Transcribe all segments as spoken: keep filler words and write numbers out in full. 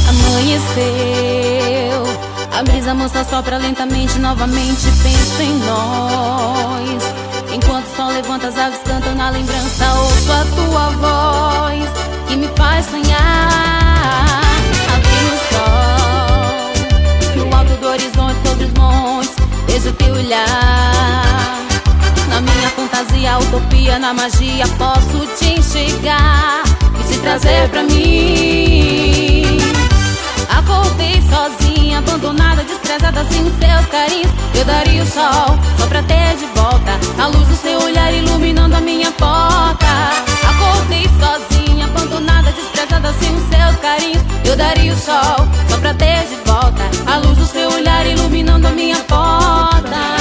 Amanheceu, a brisa mansa sopra lentamente, novamente penso em nós. Enquanto o sol levanta, as aves cantam na lembrança, ouço a tua voz que me faz sonhar. Abri o sol, no alto do horizonte, sobre os montes, vejo teu olhar. Na minha fantasia, utopia, na magia, posso te enxergar e te trazer pra mim. Acordei sozinha, abandonada, desprezada, sem os seus carinhos. Eu daria o sol só pra ter de volta a luz do seu olhar iluminando a minha porta. Acordei sozinha, abandonada, desprezada, sem os seus carinhos. Eu daria o sol só pra ter de volta a luz do seu olhar iluminando a minha porta.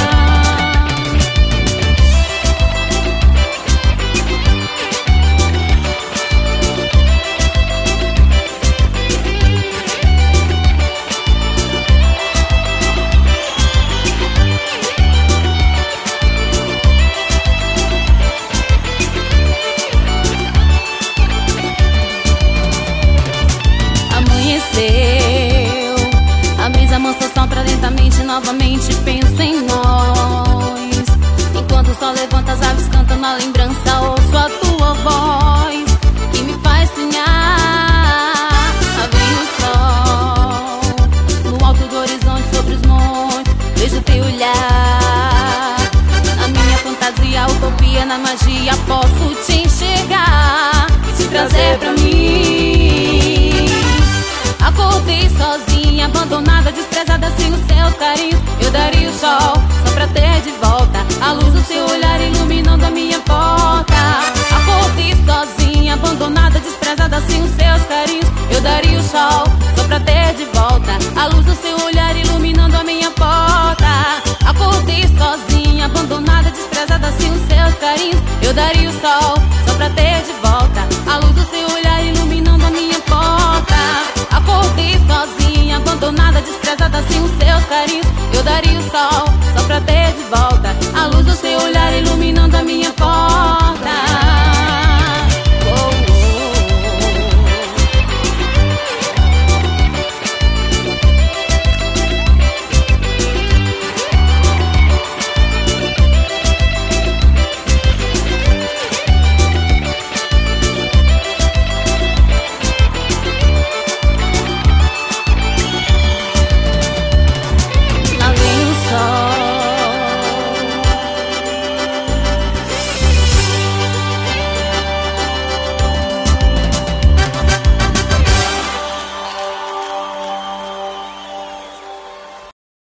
A brisa mansa sopra lentamente, novamente penso em nós. Enquanto o sol levanta, as aves cantam na lembrança, ouço a tua voz que me faz sonhar. Abri o sol, no alto do horizonte, sobre os montes, vejo teu olhar. Na minha fantasia, utopia, na magia, posso te enxergar e te trazer pra mim. Acordei sozinha, abandonada, desprezada, sem os seus carinhos. Eu daria o sol só pra ter de volta a luz do seu olhar iluminando a minha porta. Acordei sozinha, abandonada, desprezada, sem os seus carinhos. Eu daria o sol só pra ter de volta a luz do seu olhar iluminando a minha porta. Acordei sozinha, abandonada, desprezada, sem os seus carinhos. Eu daria o sol só pra ter de volta a luz do seu olhar iluminando a minha porta. Acordei sozinha, abandonada, desprezada, sem os seus carinhos. Eu daria o sol só pra ter de volta a luz do seu olhar iluminando a minha porta.